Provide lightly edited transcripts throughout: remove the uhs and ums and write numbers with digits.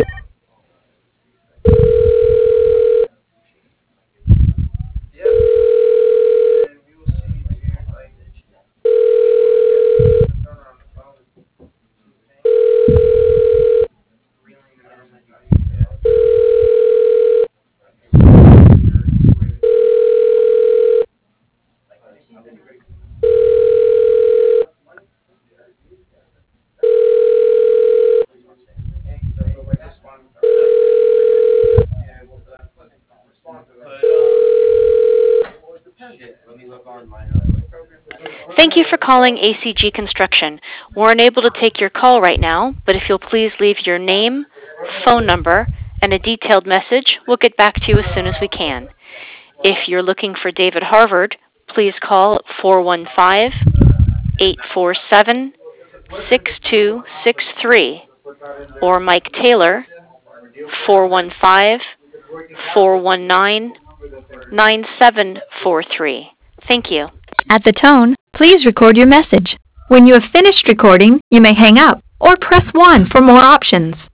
Thank you for calling ACG Construction. We're unable to take your call right now, but if you'll please leave your name, phone number, and a detailed message, we'll get back to you as soon as we can. If you're looking for David Harvard, please call 415-847-6263 or Mike Taylor 415-419-9743. Thank you. At the tone, please record your message. When you have finished recording, you may hang up or press 1 for more options.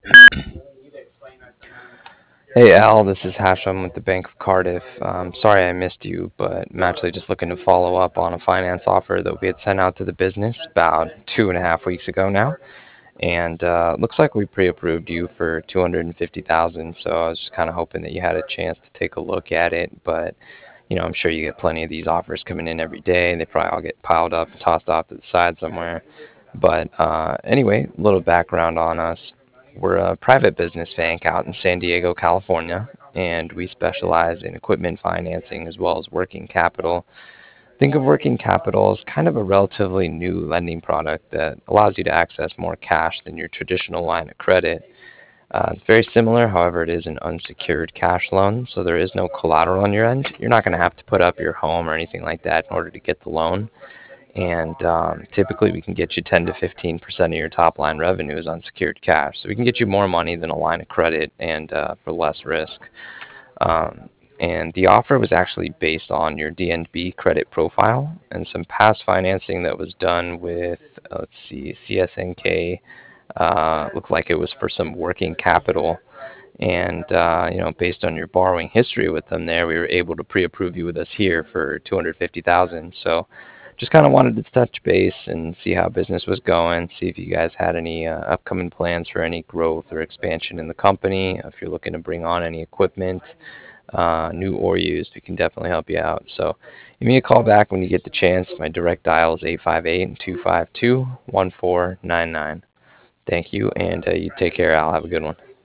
Hey Al, this is Hashem with the Bank of Cardiff. Sorry I missed you, but I'm actually just looking to follow up on a finance offer that we had sent out to the business about 2.5 weeks ago now. And looks like we pre-approved you for $250,000, so I was just kind of hoping that you had a chance to take a look at it. But I'm sure you get plenty of these offers coming in every day. They probably all get piled up and tossed off to the side somewhere. But anyway, a little background on us. We're a private business bank out in San Diego, California, and we specialize in equipment financing as well as working capital. Think of working capital as kind of a relatively new lending product that allows you to access more cash than your traditional line of credit. It's very similar, however, it is an unsecured cash loan, so there is no collateral on your end. You're not going to have to put up your home or anything like that in order to get the loan. And typically we can get you 10 to 15% of your top line revenue is unsecured cash. So we can get you more money than a line of credit and for less risk. And the offer was actually based on your DNB credit profile and some past financing that was done with, CSNK. Looked like it was for some working capital. And, based on your borrowing history with them there, we were able to pre-approve you with us here for $250,000. So just kind of wanted to touch base and see how business was going, see if you guys had any upcoming plans for any growth or expansion in the company. If you're looking to bring on any equipment, new or used, we can definitely help you out. So give me a call back when you get the chance. My direct dial is 858-252-1499. Thank you, and you take care, Al. Have a good one.